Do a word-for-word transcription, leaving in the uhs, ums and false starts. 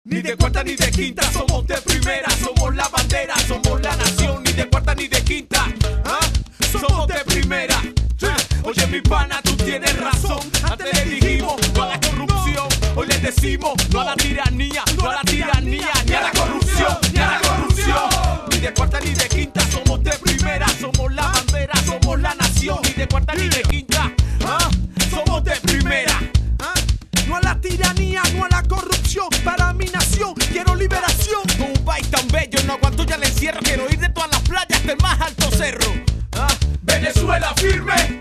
Ni de cuarta ni de quinta, somos de primera, somos la bandera, somos la nación. Ni de cuarta ni de quinta, ¿ah? Somos de primera. Oye mi pana, tú tienes razón. Antes le dijimos no a la corrupción, hoy le decimos no a la tiranía, no a la tiranía, ni a la corrupción, ni a la corrupción. Ni de cuarta ni de quinta, somos de primera, somos la bandera, somos la nación. Ni de cuarta ni de quinta, ¿ah? Somos de primera. No a la tiranía, no a la corrupción. Para mi nación quiero liberación. Con un país tan bello no aguanto ya el encierro. Quiero ir de todas las playas hasta el más alto cerro. ¿Ah? Venezuela firme.